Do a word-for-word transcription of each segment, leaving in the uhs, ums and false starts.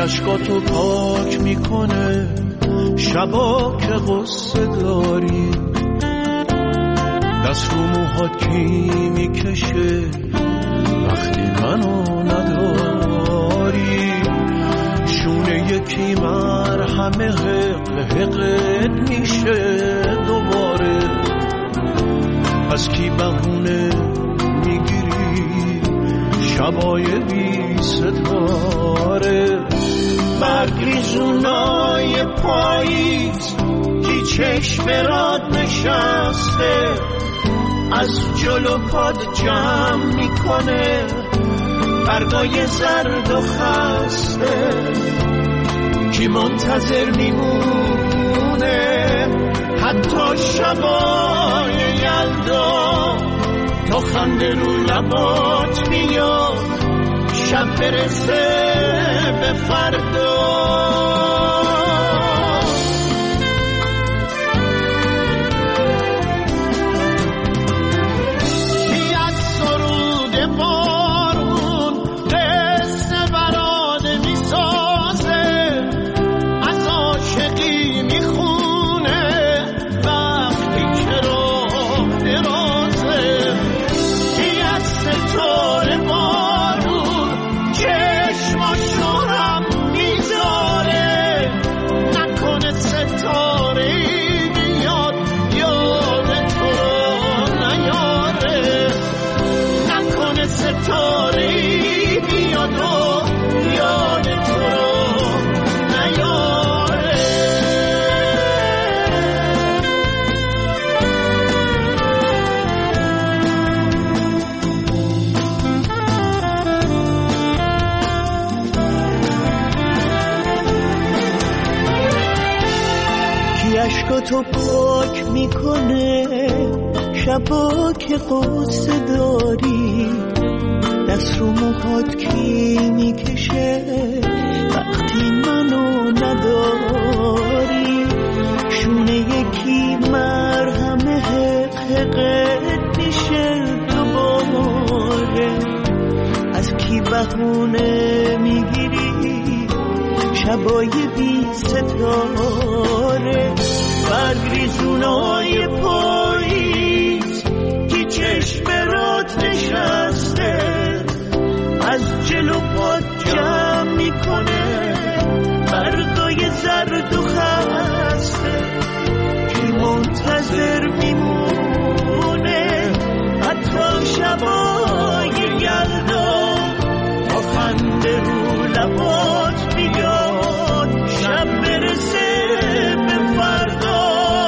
اشکاتو پاک میکنه شبا که غصه داری، دست رو موهات کی میکشه وقتی منو نداری، شونه یکی مرهمه حق حقت میشه دوباره، از کی بهونه میگیری شبای بی ستاره، برگریزونای پاییز کی چشم راد نشسته، از جلو پاد جمع میکنه برگای زرد و خسته، کی منتظر میمونه حتی شبای یلدا، تا خنده رو لبات میاد شب برسه به فردا. تو پاک میکنه شبا که قصه داری، دست رو موهات کی میکشه وقتی منو نداری، شونه یکی مرهمه حقت میشه دوباره، از کی بهونه میگیری شبای بی ستاره، برگریزونای پاییز کی چشم رات نشسته، از جلو پاد جمع میکنه برگای زرد و خسته، کی منتظر میمونه حتی شبای یلدا، تا خنده رو لبات بیاد شب برسه به فردا.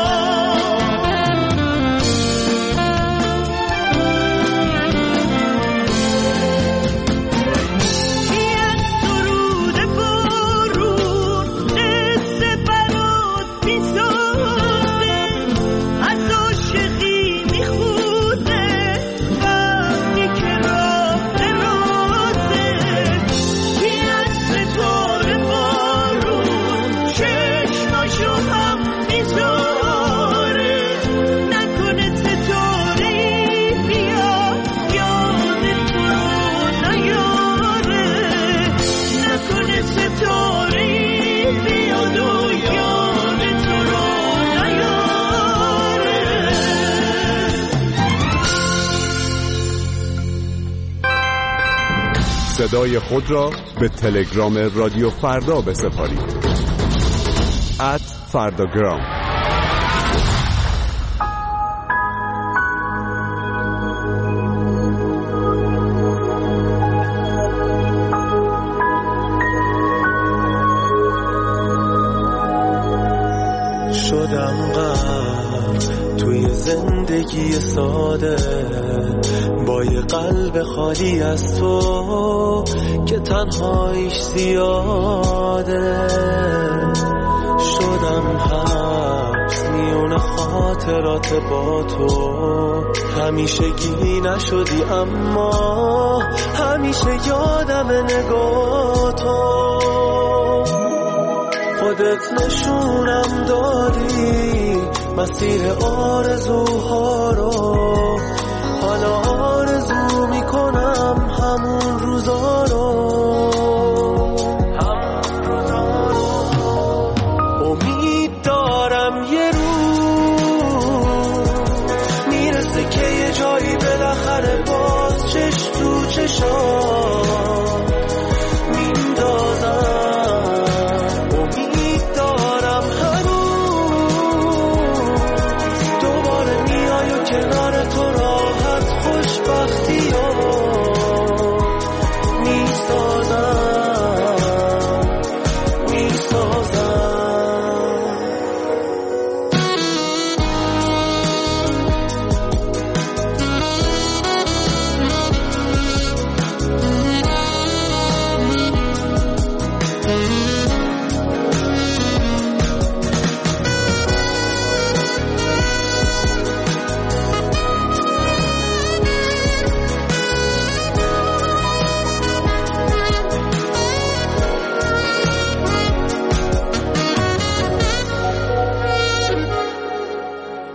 صدای خود را به تلگرام رادیو فردا بسپارید. ات فرداگرام. شدم غرق توی زندگی ساده، با یه قلب خالی از تو که تنهاییش زیاده، شدم حبس میون خاطرات با تو، همیشگی نشدی اما همیشه یادم نگاه تو، خودت نشونم دادی مسیر آرزوها رو، حالا آرزو میکنم همون روزا رو، همون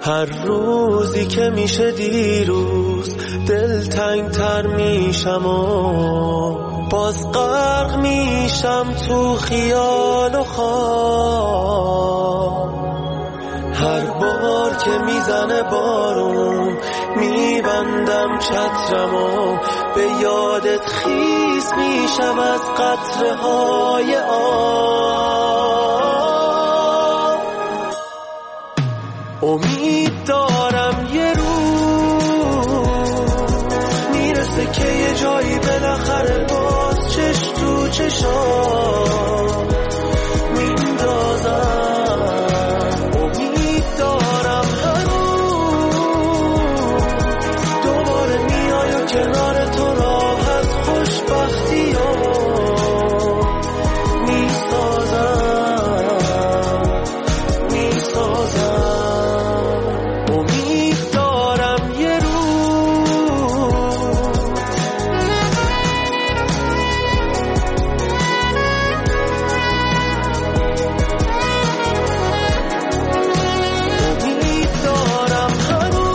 هر روزی که میشه دیروز دل تنگ تر میشم و باز غرق میشم تو خیال و خواب. هر بار که میزنه بارون میبندم چترم و به یادت خیس میشم از قطره های آب. امید دارم یه روز میرسه که یه جایی بالاخره باز چش تو چشام میندازم. کنار تو راه از خوشبختی ها میسازم میسازم. امید دارم یه روز امید دارم هنوز.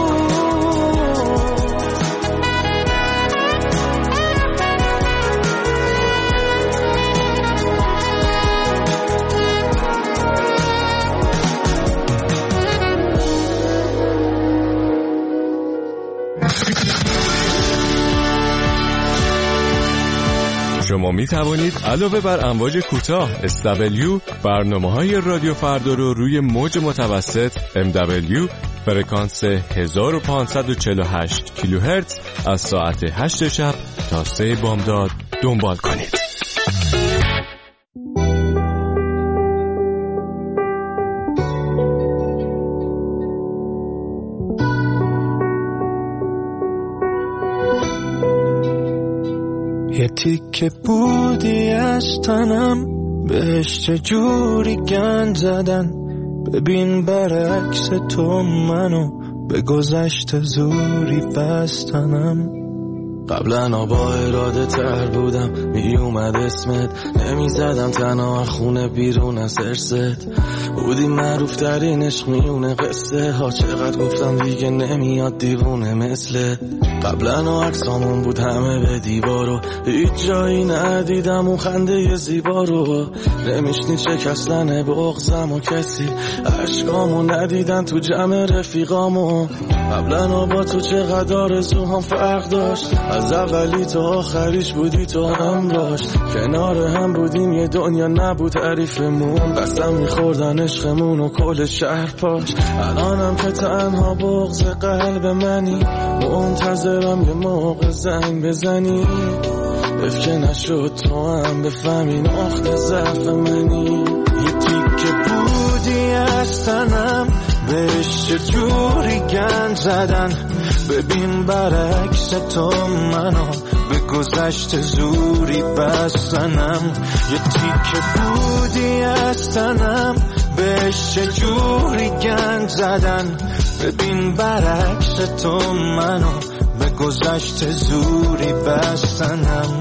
شما می توانید علاوه بر امواج کوتاه اس دبلیو برنامه‌های رادیو فردا رو روی موج متوسط ام دبلیو فرکانس هزار و پانصد و چهل و هشت کیلوهرتز از ساعت هشت شب تا سه بامداد دنبال کنید. یه تیکه بودی از تنم بهش چجوری گند زدن. ببین برعکس تو منو به گذشت زوری بستنم. قبلا با اراده تر بودم می اومد اسمت نمی زدم تنها خونه بیرون از ارست. بودی معروف ترین عشق میونه قصه ها. چقدر گفتم دیگه نمیاد دیوونه مثلت. قبلا عکسامون بود همه به دیوارو هیچ جایی ندیدم اون خنده زیبا رو. نمیشنی شکستن بغضم و کسی عشقامو ندیدن تو جمع رفیقامو. قبلا با تو چقدر آرزوهام فرق داشت. از اولی تا آخریش بودی تو هم داشت. کنار هم بودیم یه دنیا نبود تعریفمون. قسم میخوردن عشقمون و کل شهر پاش. الانم که تنها بغض قلب منی منتظرم یه موقع زنگ بزنی. افکه نشد تو هم بفهمی نقطه ضعف منی. یه تیکه بودی از تنم بهش چجوری گند زدن. ببین برعکس تو منو به گذشت زوری بستنم. یه تیکه بودی از تنم بهش چجوری گند زدن. ببین برعکس تو منو به گذشت زوری بستنم.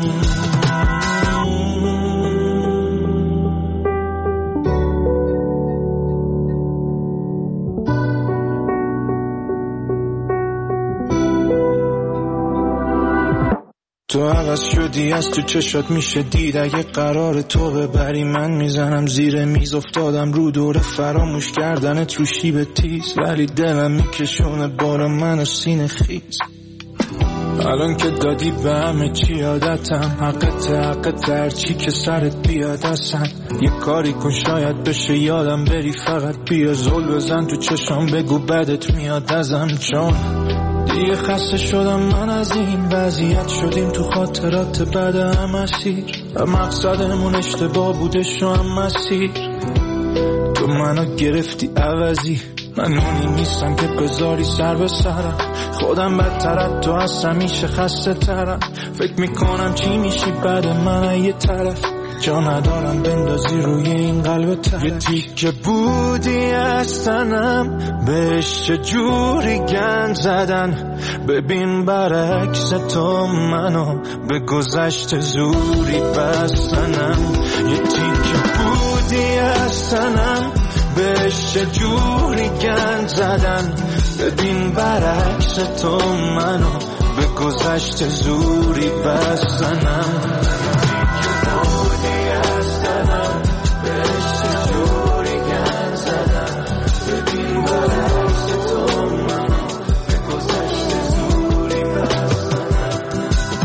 تو عوض شدی از تو چشات میشه دید. اگه قرار تو ببری من میزنم زیر میز. افتادم رو دور فراموش کردن تو شیب تیز. ولی دلم میکشونه بارا منو سینه خیز. الان که دادی به همه چی عادتم. حقت حقت هرچی که سرت بیاد اصلا. یه کاری کن شاید بشه یادم بری. فقط بیا زل بزن تو چشام بگو بدت میاد ازم. چون دیگه خسته شدم من از این وضعیت. شدیم تو خاطرات بعد هم اسیر. و مقصدمون اشتباه بوده شو هم مسیر. تو منو گرفتی عوضی. من اونی نیستم که بذاری سر به سرم. خودم بدتر تو از همیشه خسته ترم. فکر میکنم چی میشی بعد من یه طرف. جا ندارم بندازی روی این قلب ترک. یه تیکه بودی از تنم بهش چجوری گند زدن. ببین برعکس تو منو به گذشت زوری بستنم. یه تیکه بودی از تنم بهش چجوری گند زدن. ببین برعکس تو منو به گذشته زوری بزنم. که بودی از دلم بهش چجوری گند زدن. ببین برعکس تو منو به گذشته زوری بزنم.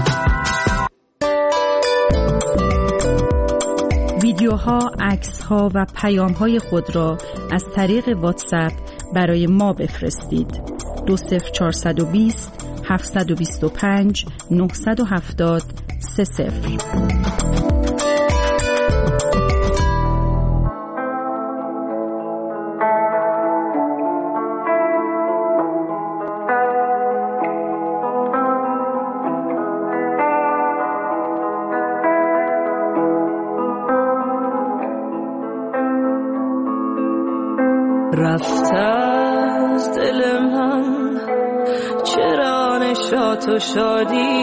ویدیوها، عکس‌ها و پیام‌های خود را از طریق واتساپ برای ما بفرستید. دو صفر چهارصد و بیست هفتصد و بیست و پنج نهصد و هفتاد سه صفر. رفت از دل من چرا نشاط و شادی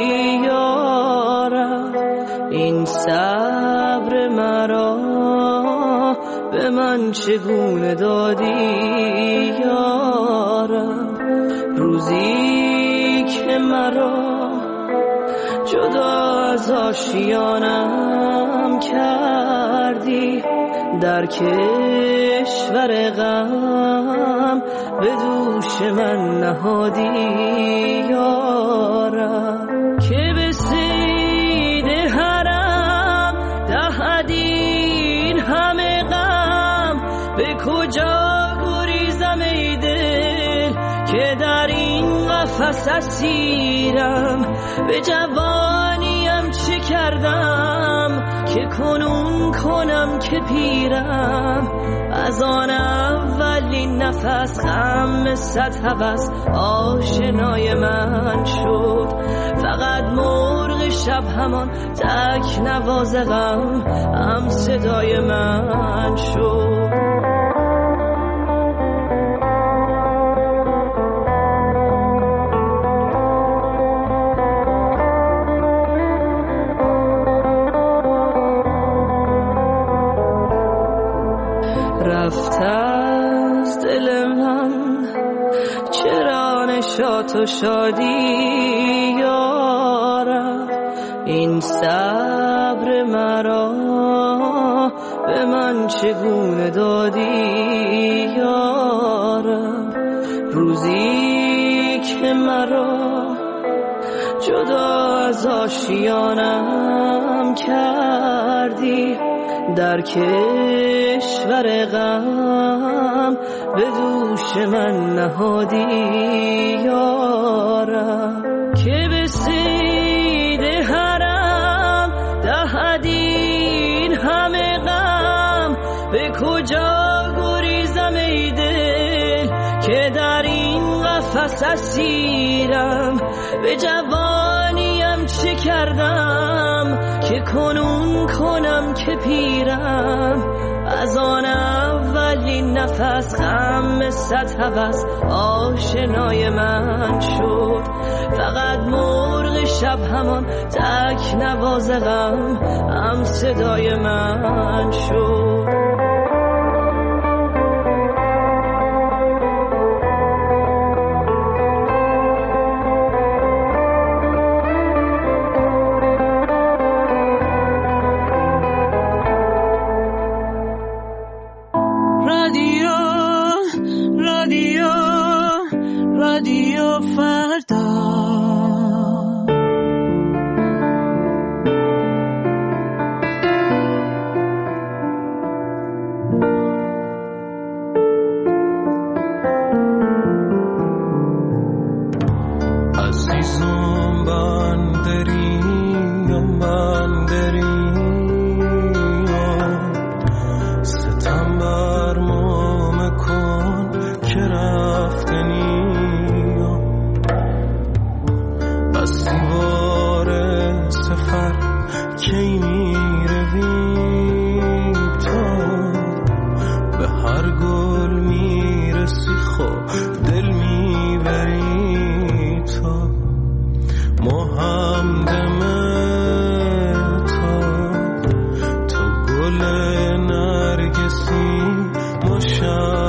یارم. این صبر مرا به من چگونه دادی یارم. روزی که مرا جدا از آشیانم کردی، در کشور غم به دوش من نهادی یارم. که به صید حرم دهدین همه غم، به کجا گریزم ای دل که در این قفس اسیرم. به جوانیم چه کردم که کنون کنم که پیرم. از آن اولین نفس غم صد هوس آشنای من شد. فقط مرغ شب همان تک نواز غم هم صدای من شد. رفت از دل من چرا نشاط و شادی یارم. این صبر مرا به من چگونه دادی یارم. روزی که مرا جدا از آشیانم کردی، در کشور غم به دوش من نهادی یارم. که به صید حرم دهدین همه غم، به کجا گریزم ای دل که در این قفس اسیرم. به جوانیم چه کردم که کنون کنم که پیرم. از آن اولین نفس غم صد هوس آشنای من شد. فقط مرغ شب همان تک نواز غم هم صدای من شد. نرگسی مشا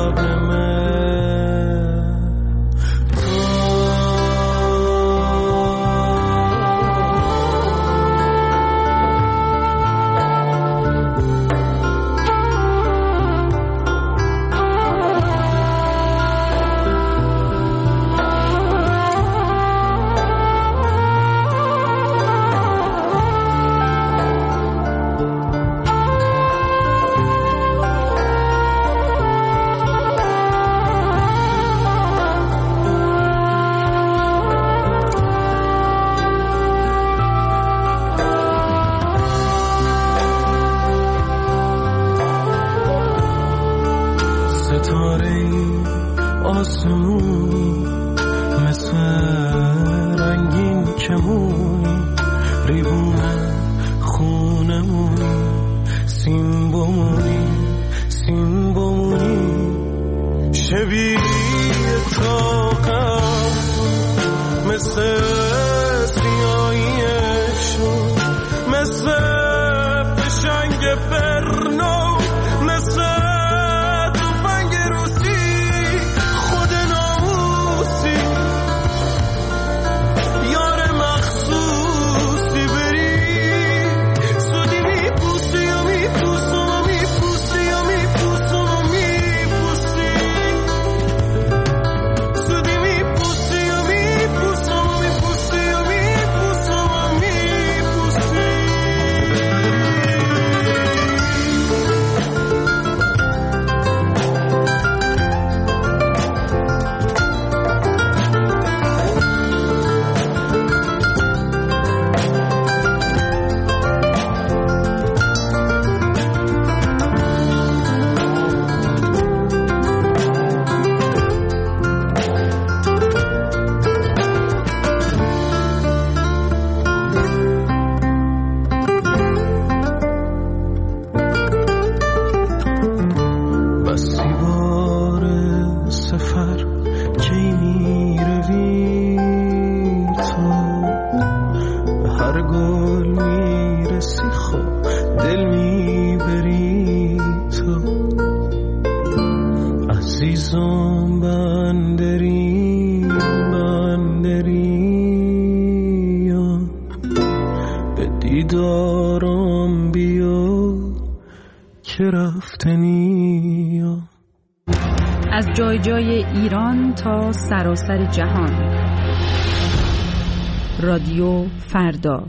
ستاره آسمونی مثل رنگین کمونی ریبونه خونمونی سیم بمونی سیم بمونی شبیه تاقم مثل سیاهیشون مثل فشنگ برنو مثل توفنگ روسی خود ناموسی یار مخصوصی بری سودی میپوسی و میپوسم و میپوسی و میپوسم و میپوسی سودی میپوسی و میپوسم و میپوسی و میپوسم و میپوسی. بسی بار سفر کی میروی تو به هر گل میرسی خب دل میبری تو عزیزم بندری بندری به دیدارم بیا که رفتنی. از جای جای ایران تا سراسر جهان رادیو فردا.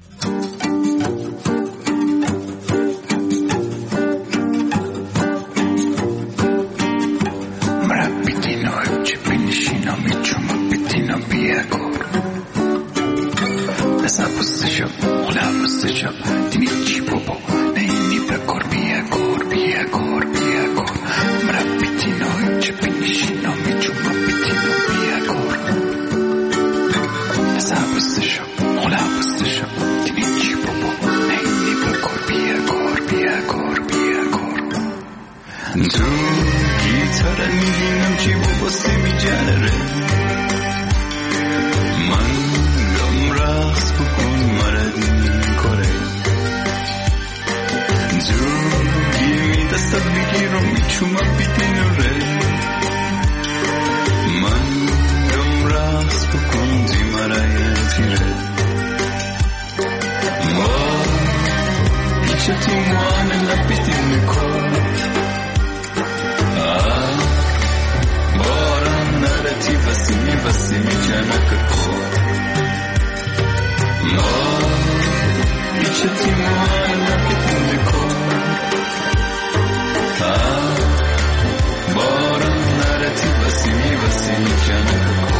تو گیتاره میبینم چی باباستی میجنره من گم رقص بکن مردی کاره تو گیمی دستت بگیرم میچومم بیدینره من گم رقص بکن دی مرای تیره ما بیچه تو موانه لبیدی میکن Ti vasimi vasimi jana kako ma ichati moana kitiko ah baran narati vasimi vasimi jana kako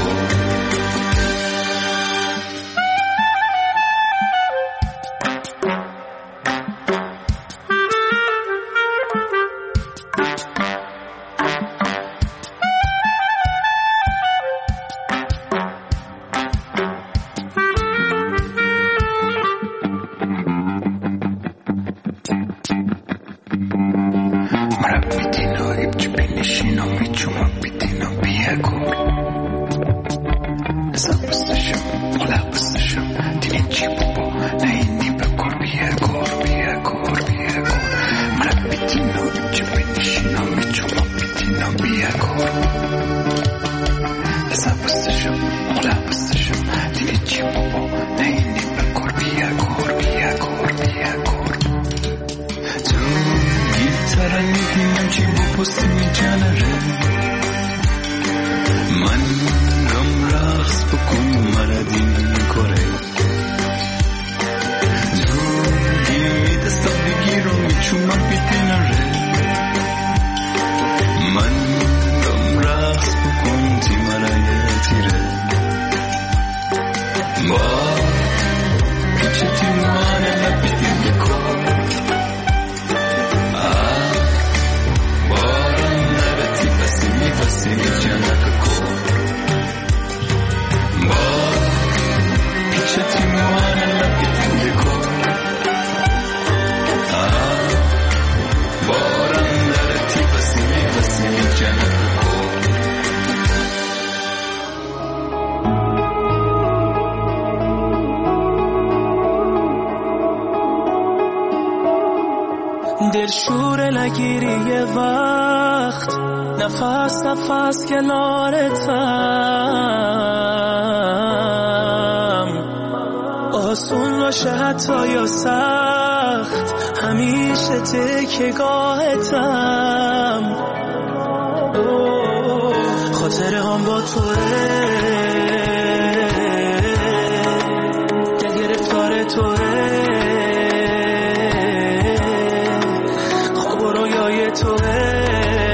شور نگیری یه وقت، نفس نفس کنارتم، آسون باشه حتی یا سخت، همیشه تکیه‌گاهتم. خاطره هم با توه، دل گرفتار توه، خواب و رویای توه،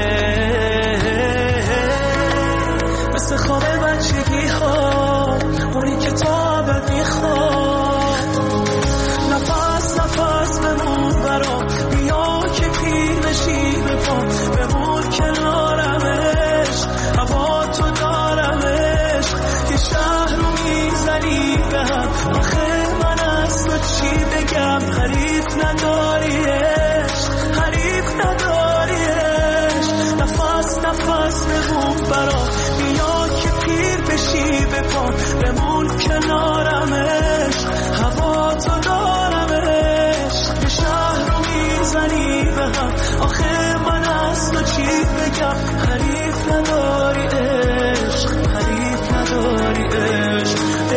مثل خواب بچگی ها، اونی که تا ابد میخواد. نفس نفس بمون برام، بیا که پیر بشی بپام، بمون کنارمش، هوا تو دارمش، که شهر رو میزنی به هم. آخه من از تو چی بگم، حریف نداریش، حریف نداریش. نفس نفس بمون برام، بیا که پیر بشی بپام، بمون کنارمش، هوا تو دارمش، که شهر رو میزنی به هم. آخه من از تو چی بگم، حریف نداری عشق، حریف نداری عشق.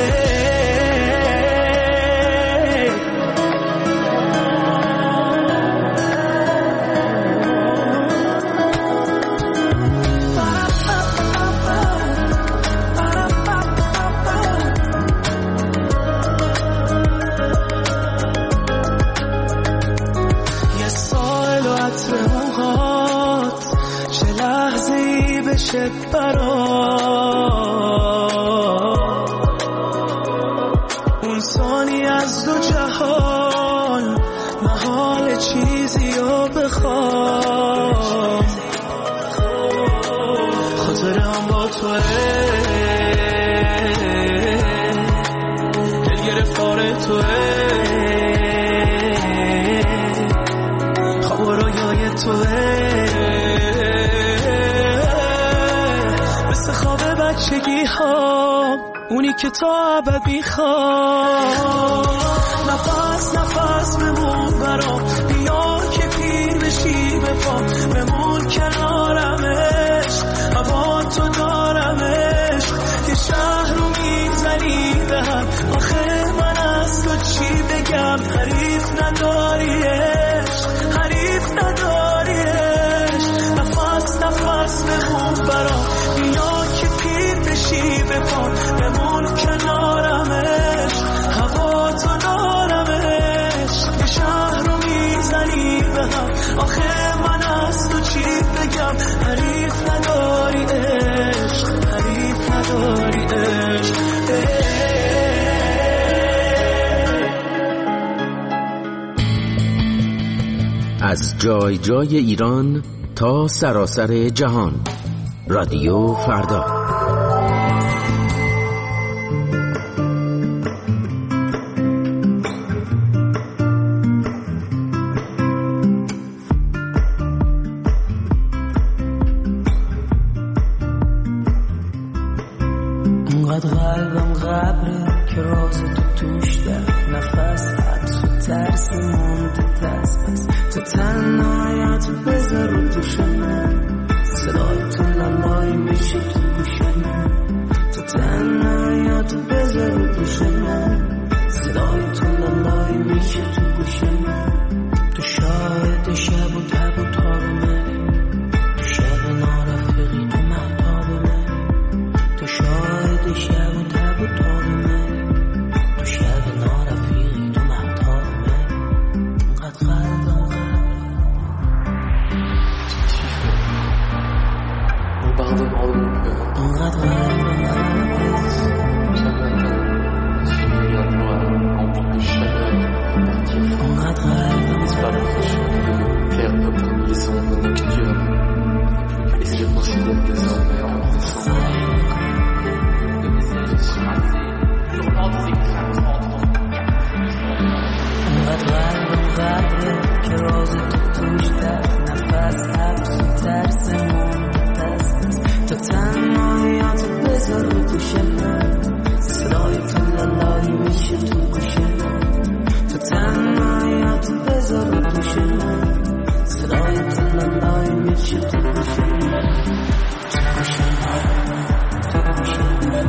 یه سال و عطر موهات، چه لحظه ای بشه برات، اون ثانی از دو جهان، محال چیزی رو بخوام. خاطره هم با توه، دل گرفتار توه، خواب و رویای توه، مثل خواب بچگی ها، اونی که تا ابد میخواد. نفس نفس بمون برام، بیا که پیر بشی بپام، بمون کنارمش، هوا تو دارمش، که شهر رو میزنی به هم. آخه من از تو چی بگم، حریف نداریش، حریف نداریش. نفس نفس بمون برام، بیا که پیر بشی بپام، بمون کنارمش، هوا تو دارمش، که شهر رو میزنی به هم. آخه من از تو چی بگم، حریف نداری عشق، حریف نداری عشق. از جای جای ایران تا سراسر جهان، رادیو فردا. اونقدر قلبم قبره که راز تو توش در نفس، حبس و ترس مونده دست بس. تو تنهایت بذار رو دوش من، صدای تو لالایی میشه تو گوش من. تو تنهایت بذار رو دوش من، صدای تو لالایی میشه تو گوش من. تو شاهد شب و تب و تاب من، تو شب نارفقی تو مهتاب من. تو شاهد شب و تب و تاب من، تو شب نارفقی تو مهتاب من. اونقدر قلبم قبره، چه تو گوشه تو گوشه تو گوشه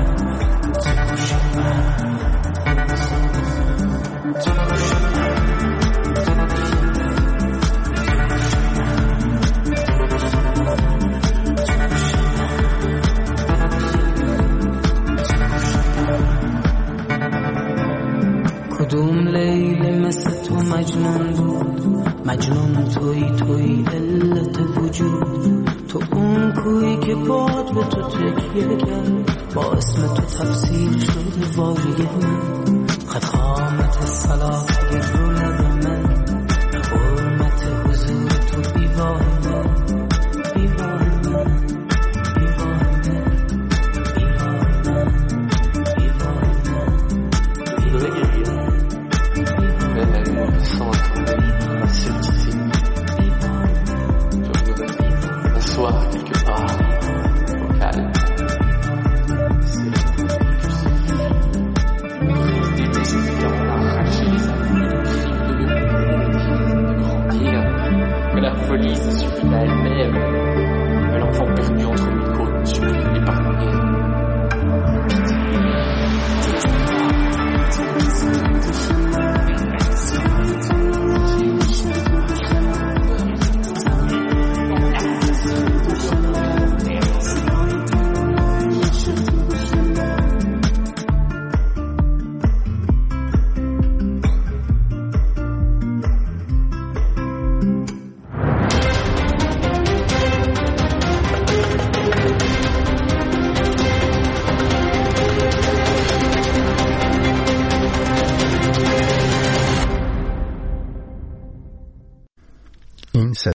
کدوم لیلی مثل تو مجنون بود مجنون توی توی علت وجود تو اون کویی که باد به تو تکیه کرد با اسم تو تفسیر شده واژه من خط خامت صلاحی رو لب من حرمت حضور تو بیواه من بیواه من بیواه من بیواه من بیواه من même moi je sens un scepticisme. Je voudrais m'asseoir quelque part au calme. C'est quand on a arraché les amis, de grandir, que la folie se suffit à elle-même, que l'enfant perdu entre mes côtes suffit à l'épargner. Thank you.